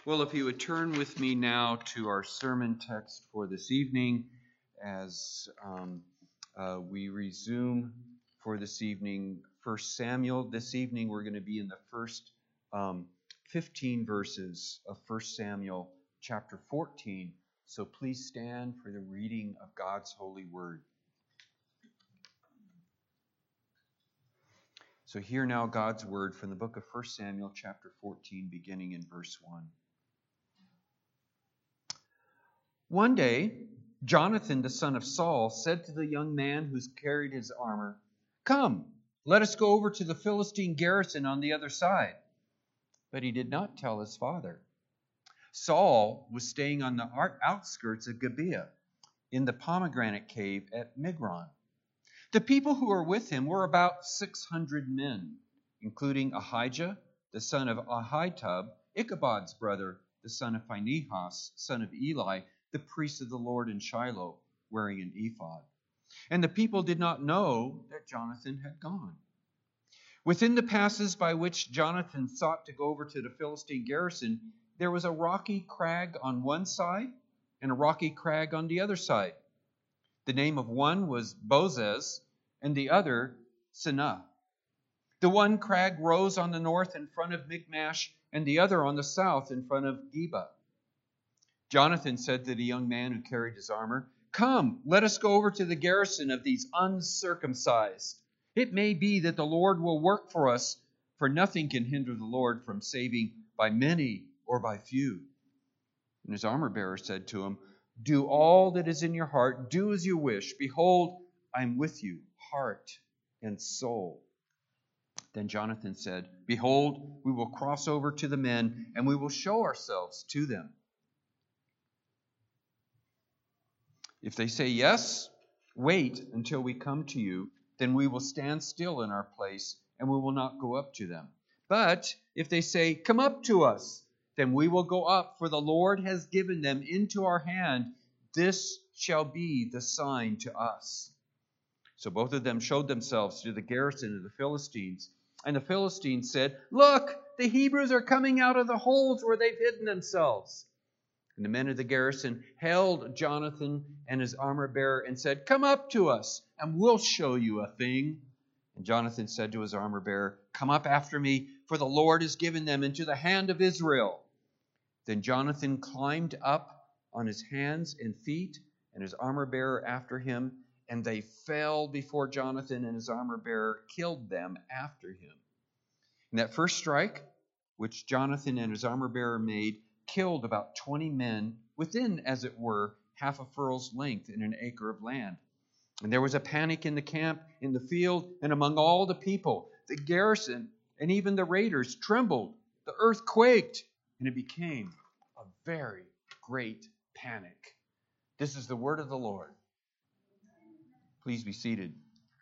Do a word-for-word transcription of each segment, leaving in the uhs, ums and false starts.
Well, if you would turn with me now to our sermon text for this evening as um, uh, we resume for this evening First Samuel. This evening we're going to be in the first um, fifteen verses of First Samuel chapter fourteen. So please stand for the reading of God's holy word. So hear now God's word from the book of First Samuel chapter fourteen, beginning in verse one. One day, Jonathan, the son of Saul, said to the young man who carried his armor, "Come, let us go over to the Philistine garrison on the other side." But he did not tell his father. Saul was staying on the outskirts of Gibeah, in the pomegranate cave at Migron. The people who were with him were about six hundred men, including Ahijah, the son of Ahitub, Ichabod's brother, the son of Phinehas, son of Eli, the priest of the Lord in Shiloh, wearing an ephod. And the people did not know that Jonathan had gone. Within the passes by which Jonathan sought to go over to the Philistine garrison, there was a rocky crag on one side and a rocky crag on the other side. The name of one was Bozez and the other Seneh. The one crag rose on the north in front of Michmash and the other on the south in front of Geba. Jonathan said to the young man who carried his armor, "Come, let us go over to the garrison of these uncircumcised. It may be that the Lord will work for us, for nothing can hinder the Lord from saving by many or by few." And his armor-bearer said to him, "Do all that is in your heart, do as you wish. Behold, I am with you, heart and soul." Then Jonathan said, "Behold, we will cross over to the men, and we will show ourselves to them. If they say yes, wait until we come to you, then we will stand still in our place, and we will not go up to them. But if they say, 'Come up to us,' then we will go up, for the Lord has given them into our hand. This shall be the sign to us." So both of them showed themselves to the garrison of the Philistines. And the Philistines said, "Look, the Hebrews are coming out of the holes where they've hidden themselves." And the men of the garrison held Jonathan and his armor-bearer and said, "Come up to us, and we'll show you a thing." And Jonathan said to his armor-bearer, "Come up after me, for the Lord has given them into the hand of Israel." Then Jonathan climbed up on his hands and feet, and his armor-bearer after him, and they fell before Jonathan, and his armor-bearer killed them after him. And that first strike, which Jonathan and his armor-bearer made, killed about twenty men within, as it were, half a furlong's length in an acre of land. And there was a panic in the camp, in the field, and among all the people. The garrison and even the raiders trembled. The earth quaked, and it became a very great panic. This is the word of the Lord. Please be seated.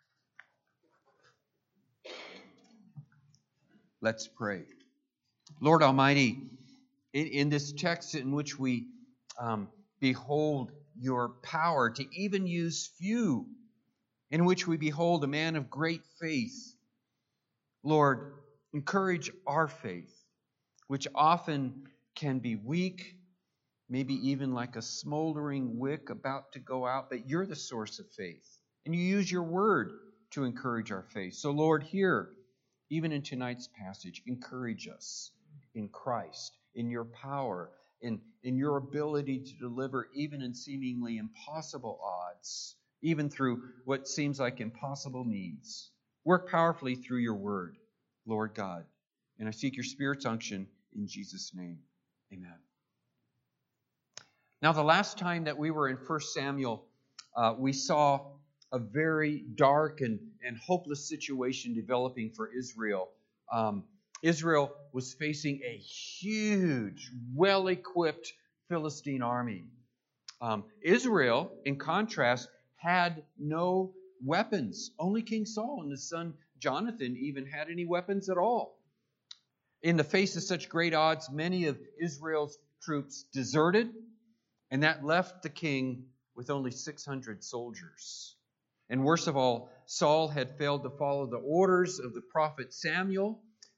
Let's pray. Lord Almighty, in, in this text in which we um, behold your power to even use few, in which we behold a man of great faith, Lord, encourage our faith, which often can be weak, maybe even like a smoldering wick about to go out, but you're the source of faith. And you use your word to encourage our faith. So, Lord, here, even in tonight's passage, encourage us in Christ, in your power, in, in your ability to deliver even in seemingly impossible odds, even through what seems like impossible means. Work powerfully through your word, Lord God. And I seek your Spirit's unction in Jesus' name. Amen. Now, the last time that we were in First Samuel, uh, we saw a very dark and, and hopeless situation developing for Israel. Um, Israel was facing a huge, well-equipped Philistine army. Um, Israel, in contrast, had no weapons. Only King Saul and his son Jonathan even had any weapons at all. In the face of such great odds, many of Israel's troops deserted, and that left the king with only six hundred soldiers. And worst of all, Saul had failed to follow the orders of the prophet Samuel,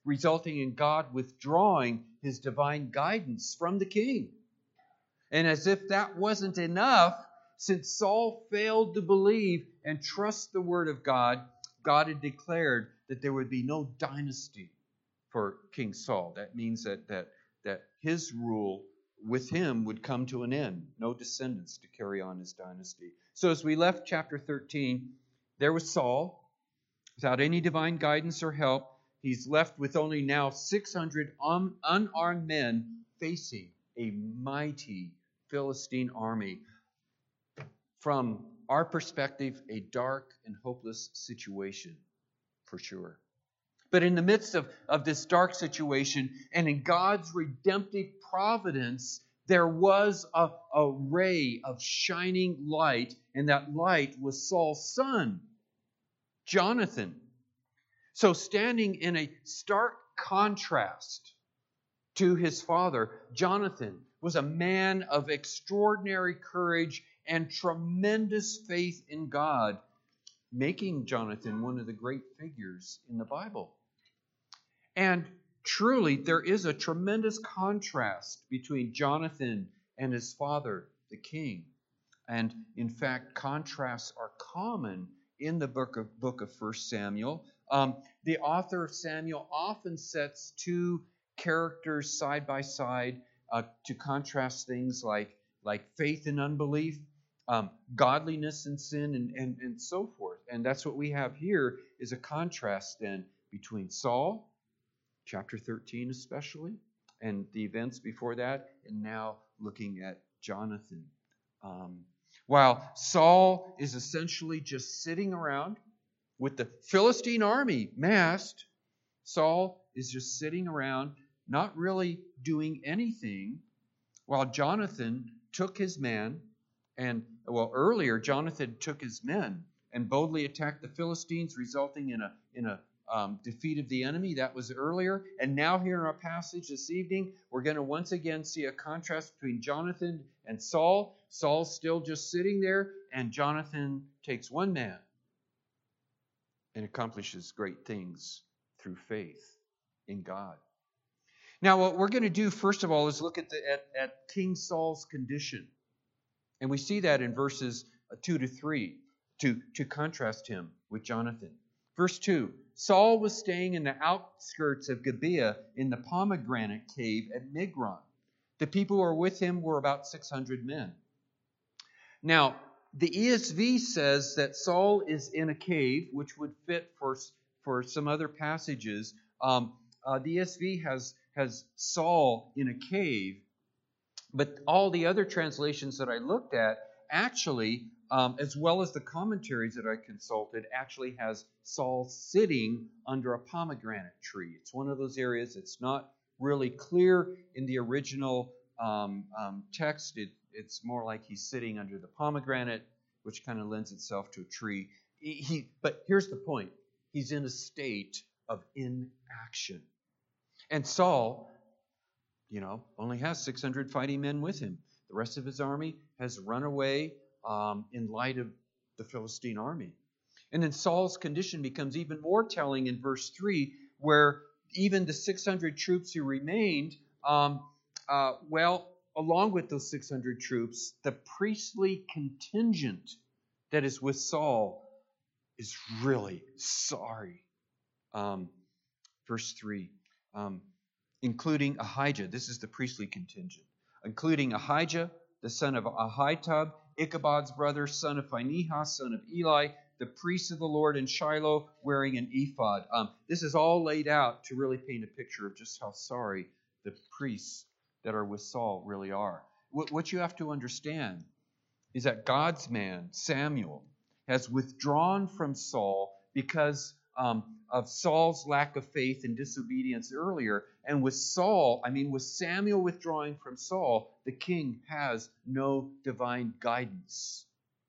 resulting in God withdrawing his divine guidance from the king. And as if that wasn't enough, since Saul failed to believe and trust the word of God, God had declared that there would be no dynasty for King Saul. That means that that that his rule with him would come to an end. No descendants to carry on his dynasty. So as we left chapter thirteen, there was Saul, without any divine guidance or help. He's left with only now six hundred un- unarmed men facing a mighty Philistine army. From our perspective, a dark and hopeless situation, for sure. But in the midst of, of this dark situation, and in God's redemptive providence, there was a, a ray of shining light, and that light was Saul's son, Jonathan. So standing in a stark contrast to his father, Jonathan was a man of extraordinary courage and tremendous faith in God, making Jonathan one of the great figures in the Bible. And truly, there is a tremendous contrast between Jonathan and his father, the king. And in fact, contrasts are common in the book of, book of First Samuel. Um, the author of Samuel often sets two characters side by side uh, to contrast things like, like faith and unbelief, um, godliness and sin, and, and, and so forth. And that's what we have here, is a contrast then between Saul, chapter thirteen especially, and the events before that, and now looking at Jonathan. Um, while Saul is essentially just sitting around with the Philistine army massed, Saul is just sitting around, not really doing anything, while Jonathan took his man, and, well, earlier, Jonathan took his men and boldly attacked the Philistines, resulting in a, in a um, defeat of the enemy. That was earlier. And now here in our passage this evening, we're going to once again see a contrast between Jonathan and Saul. Saul's still just sitting there, and Jonathan takes one man and accomplishes great things through faith in God. Now, what we're going to do, first of all, is look at, the, at, at King Saul's condition. And we see that in verses two to three to, to contrast him with Jonathan. Verse two, Saul was staying in the outskirts of Gibeah in the pomegranate cave at Migron. The people who were with him were about six hundred men. Now, the E S V says that Saul is in a cave, which would fit for, for some other passages. Um, uh, the E S V has, has Saul in a cave, but all the other translations that I looked at actually, um, as well as the commentaries that I consulted, actually has Saul sitting under a pomegranate tree. It's one of those areas that's not really clear in the original um, um, text. It, it's more like he's sitting under the pomegranate, which kind of lends itself to a tree. He, he, but here's the point. He's in a state of inaction. And Saul, you know, only has six hundred fighting men with him. The rest of his army has run away um, in light of the Philistine army. And then Saul's condition becomes even more telling in verse three, where even the six hundred troops who remained, um, uh, well, along with those six hundred troops, the priestly contingent that is with Saul is really sorry. Um, verse three, um, including Ahijah. This is the priestly contingent. Including Ahijah, the son of Ahitub, Ichabod's brother, son of Phinehas, son of Eli, the priest of the Lord in Shiloh, wearing an ephod. Um, this is all laid out to really paint a picture of just how sorry the priests that are with Saul really are. What, what you have to understand is that God's man, Samuel, has withdrawn from Saul because um, of Saul's lack of faith and disobedience earlier. And with Saul, I mean with Samuel withdrawing from Saul, the king has no divine guidance.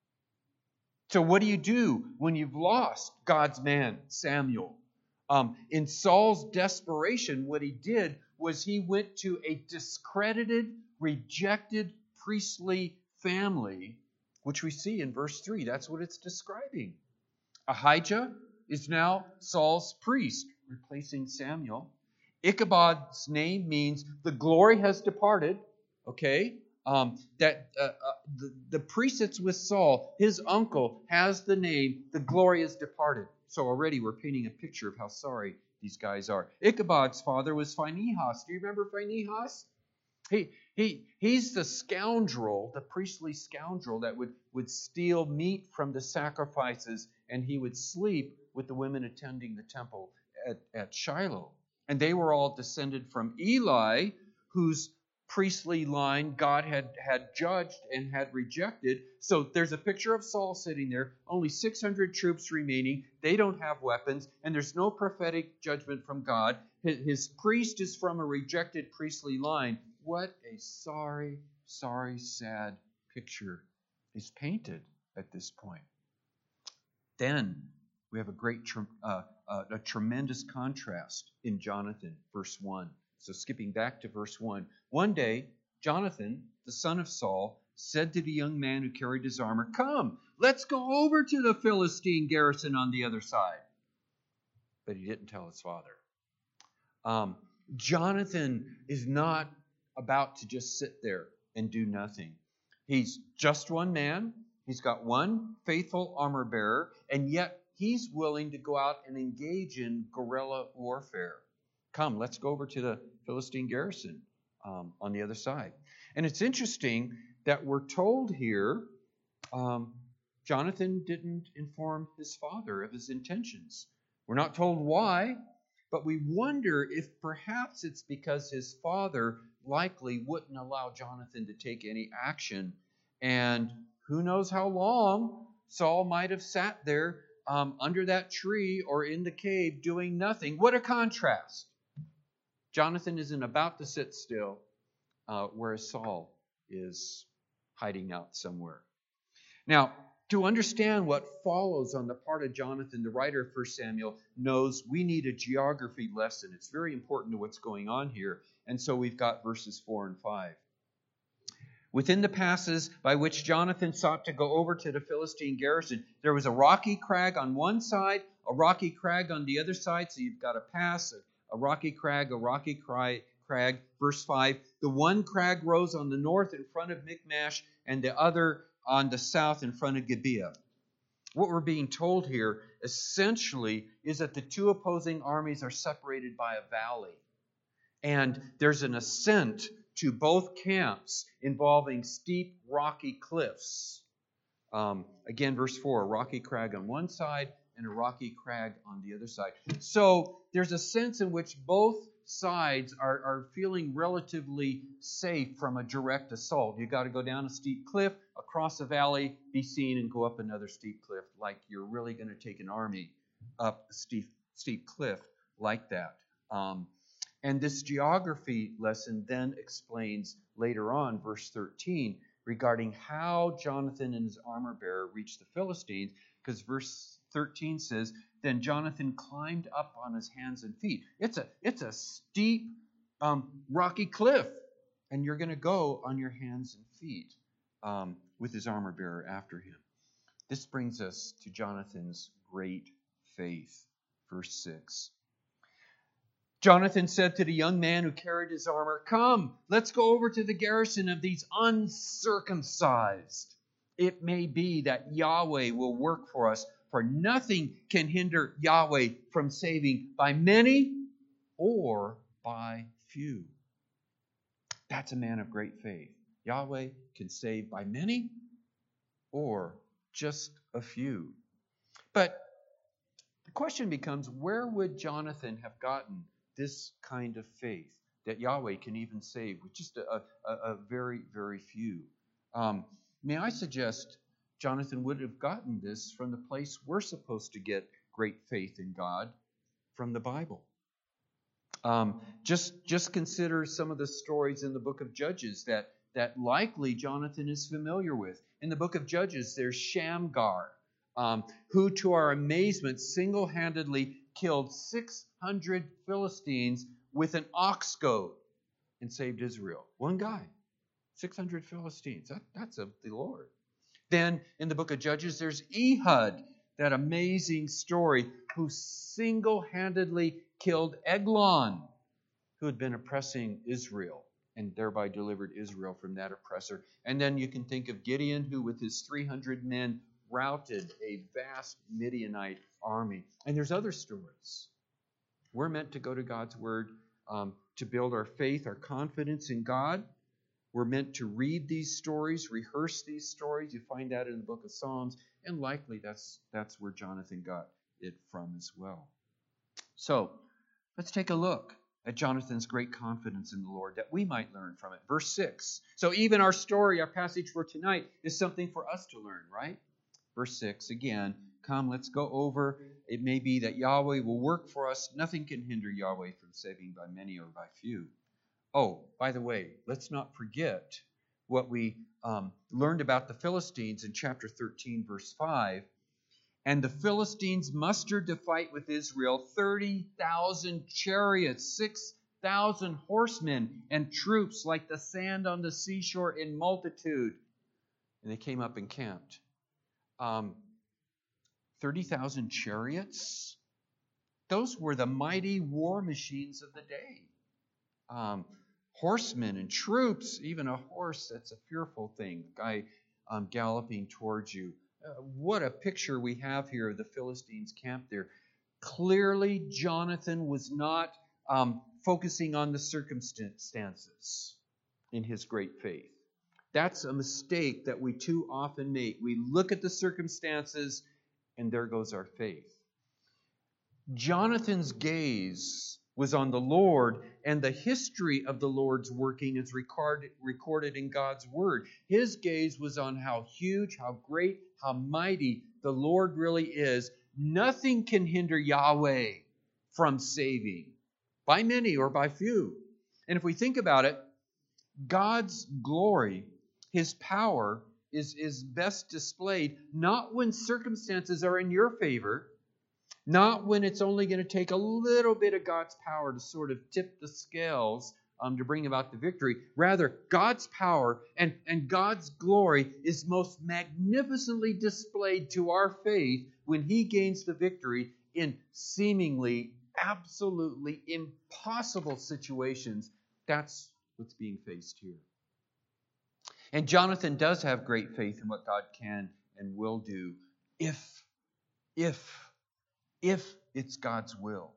So what do you do when you've lost God's man, Samuel? Um, in Saul's desperation, what he did was he went to a discredited, rejected priestly family, which we see in verse three. That's what it's describing. Ahijah is now Saul's priest, replacing Samuel. Ichabod's name means the glory has departed. Okay? Um, that uh, uh, the, the priest that's with Saul, his uncle, has the name, the glory has departed. So already we're painting a picture of how sorry these guys are. Ichabod's father was Phinehas. Do you remember Phinehas? He, he, he's the scoundrel, the priestly scoundrel that would, would steal meat from the sacrifices, and he would sleep with the women attending the temple at, at Shiloh. And they were all descended from Eli, whose priestly line God had, had judged and had rejected. So there's a picture of Saul sitting there, only six hundred troops remaining. They don't have weapons, and there's no prophetic judgment from God. His, his priest is from a rejected priestly line. What a sorry, sorry, sad picture is painted at this point. Then we have a great, uh, uh, a tremendous contrast in Jonathan, verse one. So skipping back to verse one. One day, Jonathan, the son of Saul, said to the young man who carried his armor, "Come, let's go over to the Philistine garrison on the other side." But he didn't tell his father. Um, Jonathan is not about to just sit there and do nothing. He's just one man. He's got one faithful armor bearer, and yet he's willing to go out and engage in guerrilla warfare. Come, let's go over to the Philistine garrison um, on the other side. And it's interesting that we're told here um, Jonathan didn't inform his father of his intentions. We're not told why, but we wonder if perhaps it's because his father likely wouldn't allow Jonathan to take any action. And who knows how long Saul might have sat there um, under that tree or in the cave doing nothing. What a contrast. Jonathan isn't about to sit still, uh, whereas Saul is hiding out somewhere. Now, to understand what follows on the part of Jonathan, the writer of First Samuel knows we need a geography lesson. It's very important to what's going on here. And so we've got verses four and five. Within the passes by which Jonathan sought to go over to the Philistine garrison, there was a rocky crag on one side, a rocky crag on the other side. So you've got a pass, a, a rocky crag, a rocky crag. crag. Verse five, the one crag rose on the north in front of Michmash, and the other on the south in front of Gibeah. What we're being told here essentially is that the two opposing armies are separated by a valley. And there's an ascent to both camps involving steep, rocky cliffs. Um, again, verse four, a rocky crag on one side and a rocky crag on the other side. So there's a sense in which both sides are, are feeling relatively safe from a direct assault. You've got to go down a steep cliff, across a valley, be seen, and go up another steep cliff, like you're really going to take an army up a steep, steep cliff like that. Um, and this geography lesson then explains later on, verse thirteen, regarding how Jonathan and his armor bearer reached the Philistines, because verse thirteen says, then Jonathan climbed up on his hands and feet. It's a, it's a steep, um, rocky cliff, and you're going to go on your hands and feet um, with his armor bearer after him. This brings us to Jonathan's great faith. Verse six. Jonathan said to the young man who carried his armor, come, let's go over to the garrison of these uncircumcised. It may be that Yahweh will work for us, for nothing can hinder Yahweh from saving by many or by few. That's a man of great faith. Yahweh can save by many or just a few. But the question becomes, where would Jonathan have gotten this kind of faith that Yahweh can even save with just a, a, a very, very few? Um, may I suggest Jonathan would have gotten this from the place we're supposed to get great faith in God, from the Bible. Um, just, just consider some of the stories in the book of Judges that, that likely Jonathan is familiar with. In the book of Judges, there's Shamgar, um, who, to our amazement, single-handedly killed six hundred Philistines with an ox goad and saved Israel. One guy, six hundred Philistines. That, that's of the Lord. Then in the book of Judges, there's Ehud, that amazing story, who single-handedly killed Eglon, who had been oppressing Israel and thereby delivered Israel from that oppressor. And then you can think of Gideon, who with his three hundred men routed a vast Midianite army. And there's other stories. We're meant to go to God's Word um, to build our faith, our confidence in God. We're meant to read these stories, rehearse these stories. You find that in the book of Psalms, and likely that's that's where Jonathan got it from as well. So, let's take a look at Jonathan's great confidence in the Lord that we might learn from it. Verse six. So even our story, our passage for tonight, is something for us to learn, right? Verse six, again, come, let's go over. It may be that Yahweh will work for us. Nothing can hinder Yahweh from saving by many or by few. Oh, by the way, let's not forget what we um, learned about the Philistines in chapter thirteen, verse five. And the Philistines mustered to fight with Israel thirty thousand chariots, six thousand horsemen, and troops like the sand on the seashore in multitude. And they came up and camped. Um, thirty thousand chariots? Those were the mighty war machines of the day. Um, horsemen and troops, even a horse, that's a fearful thing. A guy um, galloping towards you. Uh, what a picture we have here of the Philistines' camp there. Clearly, Jonathan was not um, focusing on the circumstances in his great faith. That's a mistake that we too often make. We look at the circumstances, and there goes our faith. Jonathan's gaze was on the Lord, and the history of the Lord's working is record, recorded in God's Word. His gaze was on how huge, how great, how mighty the Lord really is. Nothing can hinder Yahweh from saving, by many or by few. And if we think about it, God's glory, His power, is, is best displayed not when circumstances are in your favor, not when it's only going to take a little bit of God's power to sort of tip the scales um, to bring about the victory. Rather, God's power and, and God's glory is most magnificently displayed to our faith when He gains the victory in seemingly, absolutely impossible situations. That's what's being faced here. And Jonathan does have great faith in what God can and will do if, if, if it's God's will.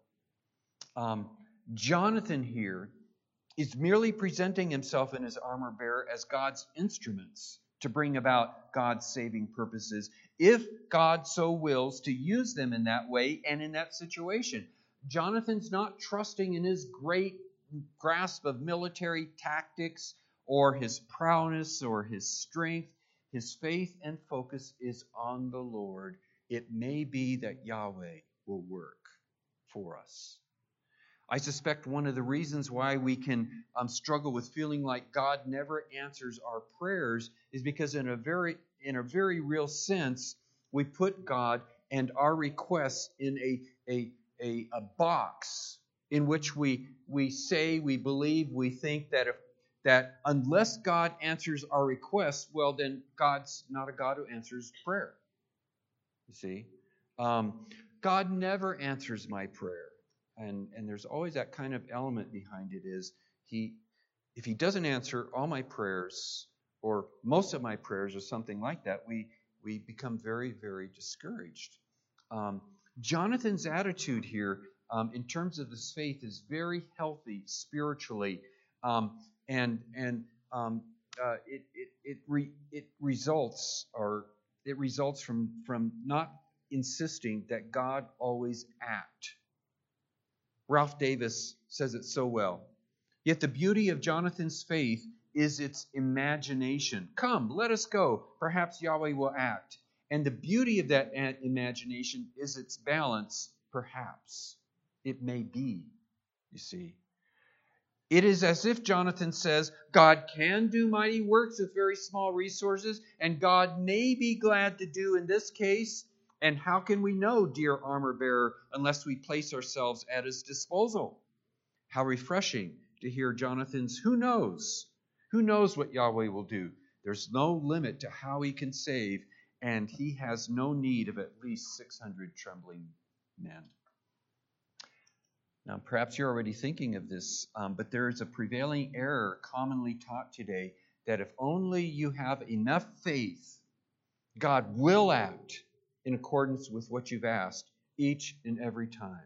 Um, Jonathan here is merely presenting himself and his armor bearer as God's instruments to bring about God's saving purposes, if God so wills to use them in that way and in that situation. Jonathan's not trusting in his great grasp of military tactics or his prowess or his strength. His faith and focus is on the Lord. It may be that Yahweh will work for us. I suspect one of the reasons why we can um, struggle with feeling like God never answers our prayers is because in a very in a very real sense, we put God and our requests in a a a, a box in which we we say, we believe, we think that if that unless God answers our requests, well, then God's not a God who answers prayer. You see? Um, God never answers my prayer. And, and there's always that kind of element behind it is he, if he doesn't answer all my prayers or most of my prayers or something like that, we, we become very, very discouraged. Um, Jonathan's attitude here um, in terms of his faith is very healthy spiritually. Um, and and um, uh, it, it, it, re, it results or it results from, from not insisting that God always act. Ralph Davis says it so well. Yet the beauty of Jonathan's faith is its imagination. Come, let us go. Perhaps Yahweh will act. And the beauty of that imagination is its balance. Perhaps. It may be, you see. It is as if Jonathan says, God can do mighty works with very small resources, and God may be glad to do in this case. And how can we know, dear armor bearer, unless we place ourselves at His disposal? How refreshing to hear Jonathan's, who knows? Who knows what Yahweh will do? There's no limit to how He can save, and He has no need of at least six hundred trembling men. Now, perhaps you're already thinking of this, um, but there is a prevailing error commonly taught today that if only you have enough faith, God will act in accordance with what you've asked each and every time.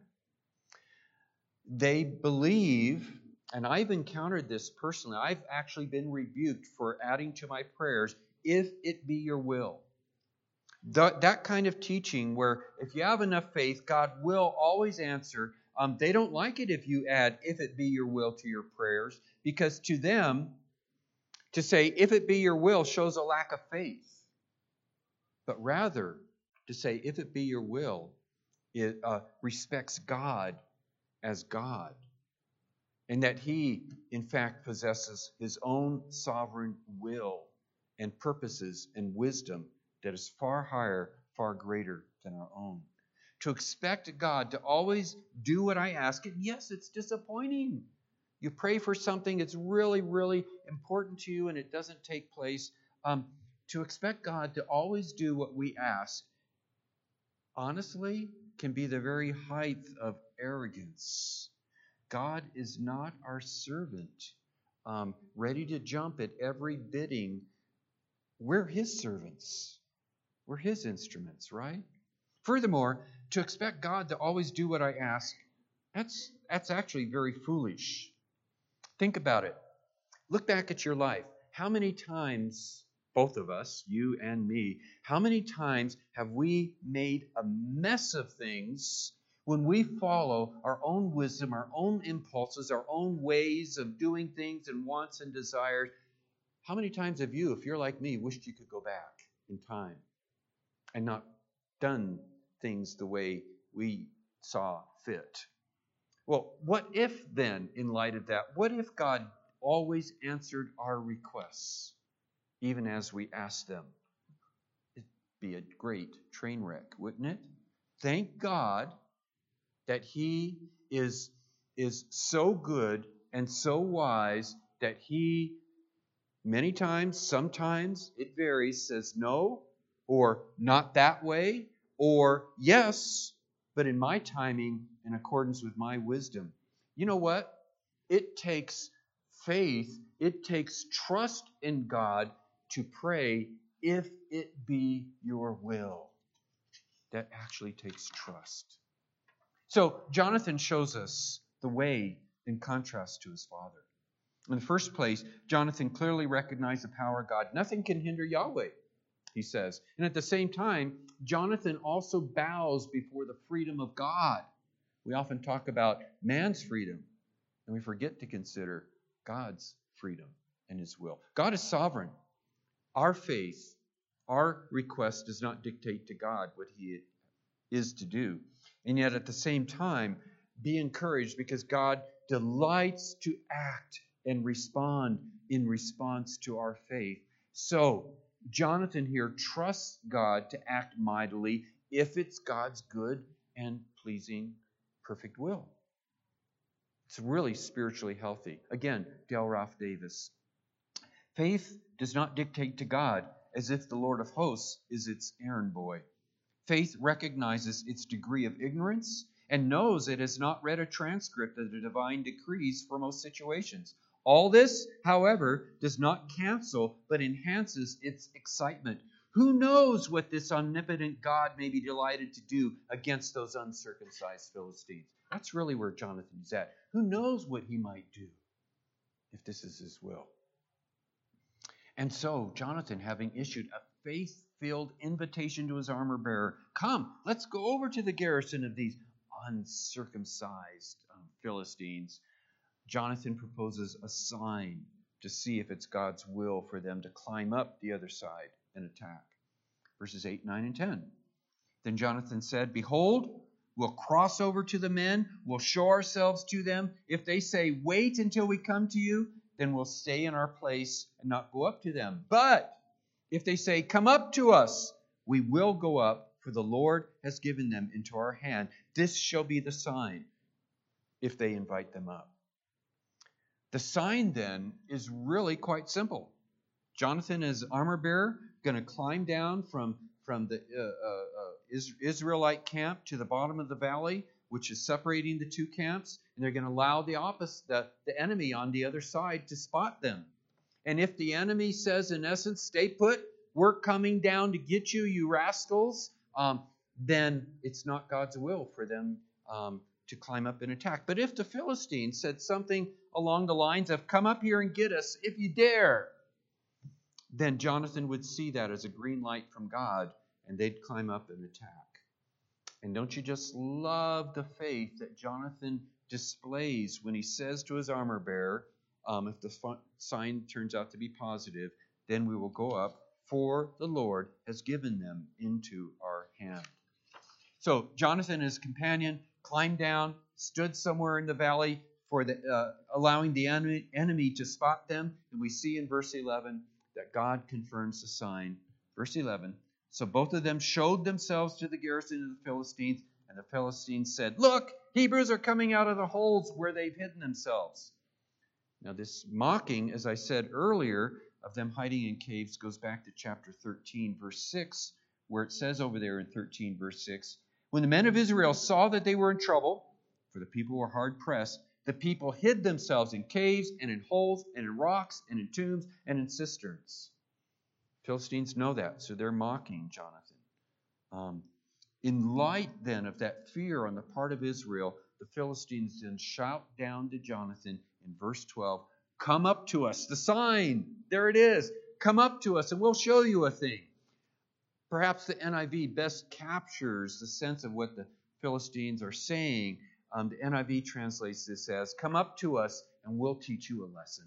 They believe, and I've encountered this personally, I've actually been rebuked for adding to my prayers, if it be your will. That, that kind of teaching where if you have enough faith, God will always answer. Um, they don't like it if you add, if it be your will, to your prayers, because to them, to say, if it be your will, shows a lack of faith. But rather, to say, if it be your will, it uh, respects God as God. And that He, in fact, possesses His own sovereign will and purposes and wisdom that is far higher, far greater than our own. To expect God to always do what I ask, and yes, it's disappointing. You pray for something, it's really, really important to you, and it doesn't take place. Um, to expect God to always do what we ask, honestly, can be the very height of arrogance. God is not our servant, um, ready to jump at every bidding. We're His servants. We're His instruments, right? Furthermore, to expect God to always do what I ask, that's, that's actually very foolish. Think about it. Look back at your life. How many times, both of us, you and me, how many times have we made a mess of things when we follow our own wisdom, our own impulses, our own ways of doing things and wants and desires? How many times have you, if you're like me, wished you could go back in time and not done things the way we saw fit? Well, what if then, in light of that, what if God always answered our requests, even as we asked them? It'd be a great train wreck, wouldn't it? Thank God that He is, is so good and so wise that He, many times, sometimes, it varies, says no, or not that way, or yes, but in my timing, in accordance with my wisdom. You know what? It takes faith, it takes trust in God to pray, if it be your will. That actually takes trust. So Jonathan shows us the way in contrast to his father. In the first place, Jonathan clearly recognized the power of God. Nothing can hinder Yahweh, he says. And at the same time, Jonathan also bows before the freedom of God. We often talk about man's freedom, and we forget to consider God's freedom and His will. God is sovereign. Our faith, our request does not dictate to God what He is to do. And yet at the same time, be encouraged, because God delights to act and respond in response to our faith. So, Jonathan here trusts God to act mightily if it's God's good and pleasing, perfect will. It's really spiritually healthy. Again, Dale Ralph Davis. Faith does not dictate to God as if the Lord of hosts is its errand boy. Faith recognizes its degree of ignorance and knows it has not read a transcript of the divine decrees for most situations. All this, however, does not cancel but enhances its excitement. Who knows what this omnipotent God may be delighted to do against those uncircumcised Philistines? That's really where Jonathan is at. Who knows what he might do if this is his will? And so, Jonathan, having issued a faith-filled invitation to his armor bearer, come, let's go over to the garrison of these uncircumcised um, Philistines. Jonathan proposes a sign to see if it's God's will for them to climb up the other side and attack. Verses eight, nine, and ten. Then Jonathan said, behold, we'll cross over to the men, we'll show ourselves to them. If they say, wait until we come to you, then we'll stay in our place and not go up to them. But if they say, come up to us, we will go up, for the Lord has given them into our hand. This shall be the sign if they invite them up. The sign then is really quite simple. Jonathan, as armor bearer, going to climb down from, from the uh, uh, uh, Israelite camp to the bottom of the valley, which is separating the two camps, and they're going to allow the opposite, the, the enemy on the other side to spot them. And if the enemy says, in essence, stay put, we're coming down to get you, you rascals, um, then it's not God's will for them um, to climb up and attack. But if the Philistines said something along the lines of, come up here and get us if you dare, then Jonathan would see that as a green light from God, and they'd climb up and attack. And don't you just love the faith that Jonathan displays when he says to his armor bearer, um, if the f- sign turns out to be positive, then we will go up, for the Lord has given them into our hand. So Jonathan and his companion climbed down, stood somewhere in the valley, for the uh, allowing the enemy, enemy to spot them. And we see in verse eleven that God confirms the sign. Verse eleven, so both of them showed themselves to the garrison of the Philistines, and the Philistines said, look, Hebrews are coming out of the holes where they've hidden themselves. Now this mocking, as I said earlier, of them hiding in caves goes back to chapter thirteen, verse six, where it says over there in thirteen, verse six, when the men of Israel saw that they were in trouble, for the people were hard pressed, the people hid themselves in caves and in holes and in rocks and in tombs and in cisterns. Philistines know that, so they're mocking Jonathan. Um, in light then of that fear on the part of Israel, the Philistines then shout down to Jonathan in verse twelve, come up to us, the sign, there it is, come up to us and we'll show you a thing. Perhaps the N I V best captures the sense of what the Philistines are saying. Um, the N I V translates this as, come up to us and we'll teach you a lesson.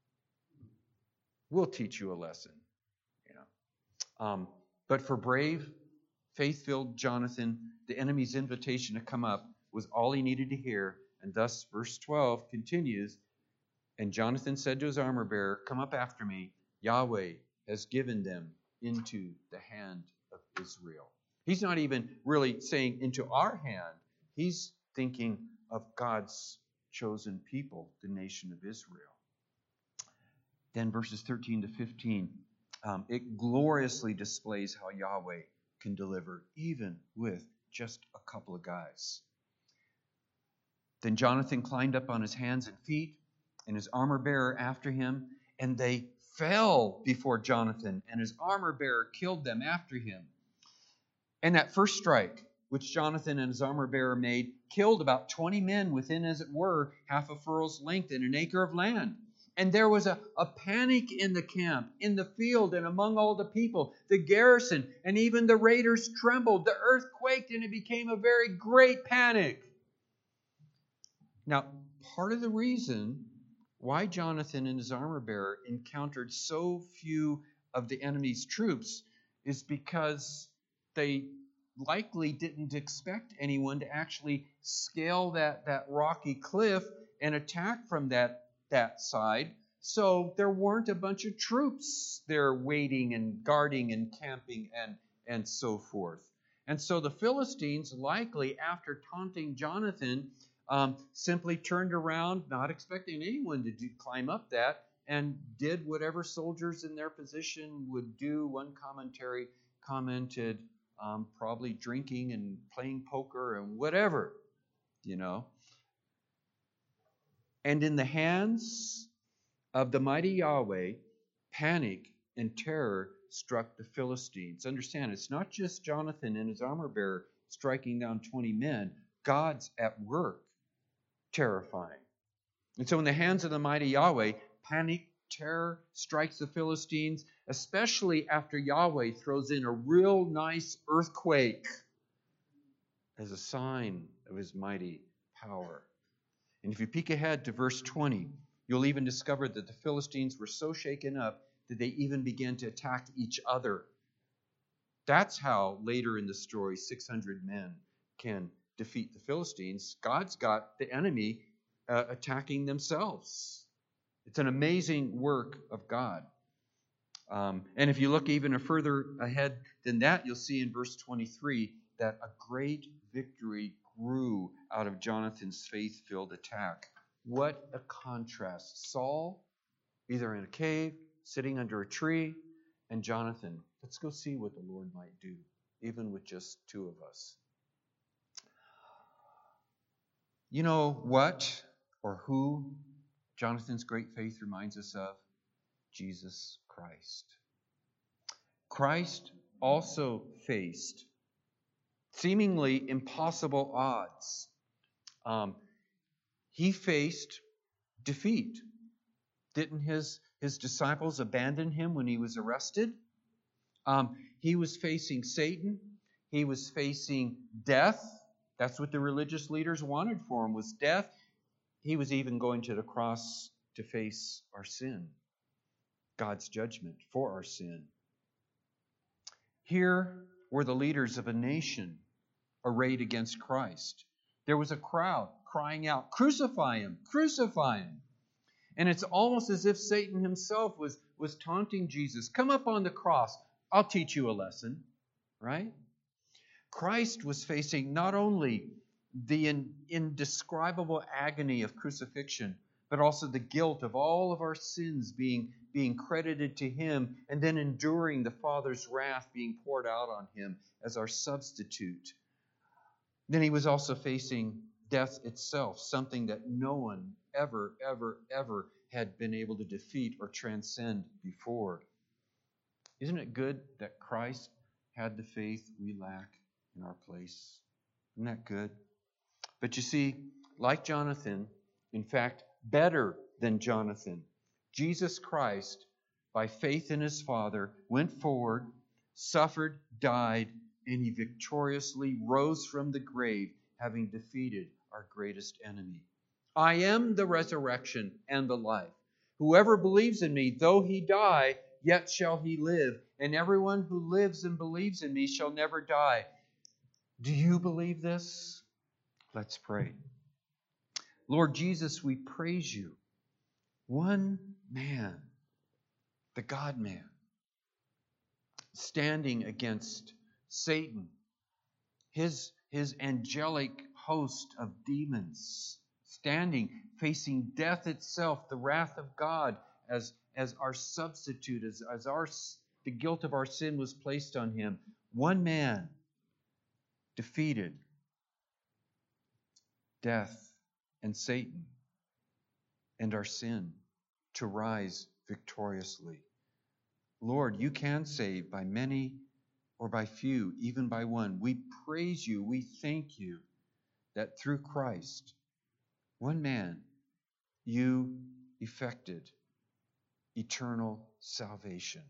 We'll teach you a lesson. You know. Um, but for brave, faith-filled Jonathan, the enemy's invitation to come up was all he needed to hear. And thus, verse twelve continues, and Jonathan said to his armor bearer, come up after me. Yahweh has given them into the hand of Israel. He's not even really saying into our hand. He's thinking of God's chosen people, the nation of Israel. Then verses thirteen to fifteen, um, it gloriously displays how Yahweh can deliver even with just a couple of guys. Then Jonathan climbed up on his hands and feet, and his armor bearer after him, and they fell before Jonathan, and his armor bearer killed them after him. And that first strike, which Jonathan and his armor bearer made, killed about twenty men within, as it were, half a furrow's length in an acre of land. And there was a, a panic in the camp, in the field, and among all the people. The garrison and even the raiders trembled. The earth quaked, and it became a very great panic. Now, part of the reason why Jonathan and his armor bearer encountered so few of the enemy's troops is because they likely didn't expect anyone to actually scale that, that rocky cliff and attack from that, that side. So there weren't a bunch of troops there waiting and guarding and camping and, and so forth. And so the Philistines, likely after taunting Jonathan, Um, simply turned around, not expecting anyone to do, climb up that, and did whatever soldiers in their position would do. One commentary commented, um, probably drinking and playing poker and whatever, you know. And in the hands of the mighty Yahweh, panic and terror struck the Philistines. Understand, it's not just Jonathan and his armor bearer striking down twenty men. God's at work. Terrifying. And so in the hands of the mighty Yahweh, panic, terror strikes the Philistines, especially after Yahweh throws in a real nice earthquake as a sign of his mighty power. And if you peek ahead to verse twenty, you'll even discover that the Philistines were so shaken up that they even began to attack each other. That's how later in the story six hundred men can defeat the Philistines. God's got the enemy uh, attacking themselves. It's an amazing work of God. Um, and if you look even further ahead than that, you'll see in verse twenty-three that a great victory grew out of Jonathan's faith-filled attack. What a contrast. Saul, either in a cave, sitting under a tree, and Jonathan. Let's go see what the Lord might do, even with just two of us. You know what or who Jonathan's great faith reminds us of? Jesus Christ. Christ also faced seemingly impossible odds. Um, he faced defeat. Didn't his, his disciples abandon him when he was arrested? Um, he was facing Satan. He was facing death. That's what the religious leaders wanted for him, was death. He was even going to the cross to face our sin, God's judgment for our sin. Here were the leaders of a nation arrayed against Christ. There was a crowd crying out, "Crucify him! Crucify him!" And it's almost as if Satan himself was, was taunting Jesus. Come up on the cross. I'll teach you a lesson. Right? Christ was facing not only the in, indescribable agony of crucifixion, but also the guilt of all of our sins being, being credited to him, and then enduring the Father's wrath being poured out on him as our substitute. Then he was also facing death itself, something that no one ever, ever, ever had been able to defeat or transcend before. Isn't it good that Christ had the faith we lack in our place? Isn't that good? But you see, like Jonathan, in fact, better than Jonathan, Jesus Christ, by faith in his Father, went forward, suffered, died, and he victoriously rose from the grave, having defeated our greatest enemy. I am the resurrection and the life. Whoever believes in me, though he die, yet shall he live. And everyone who lives and believes in me shall never die. Do you believe this? Let's pray. Lord Jesus, we praise you. One man, the God-man, standing against Satan, his, his angelic host of demons, standing, facing death itself, the wrath of God, as, as our substitute, as, as our, the guilt of our sin was placed on him. One man defeated death and Satan and our sin to rise victoriously. Lord, you can save by many or by few, even by one. We praise you, we thank you that through Christ, one man, you effected eternal salvation.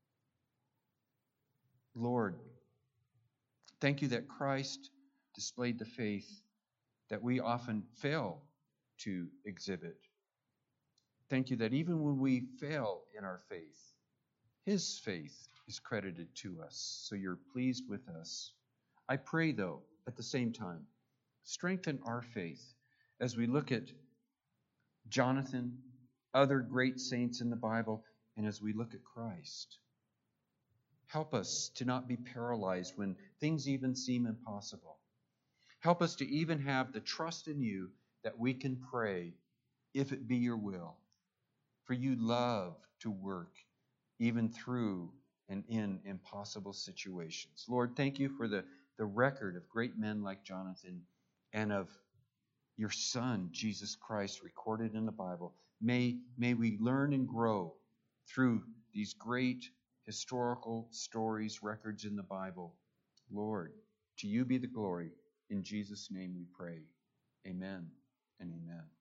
Lord, thank you that Christ displayed the faith that we often fail to exhibit. Thank you that even when we fail in our faith, his faith is credited to us, so you're pleased with us. I pray, though, at the same time, strengthen our faith as we look at Jonathan, other great saints in the Bible, and as we look at Christ. Help us to not be paralyzed when things even seem impossible. Help us to even have the trust in you that we can pray, if it be your will. For you love to work even through and in impossible situations. Lord, thank you for the, the record of great men like Jonathan and of your Son, Jesus Christ, recorded in the Bible. May, may we learn and grow through these great historical stories, records in the Bible. Lord, to you be the glory. In Jesus' name we pray. Amen and amen.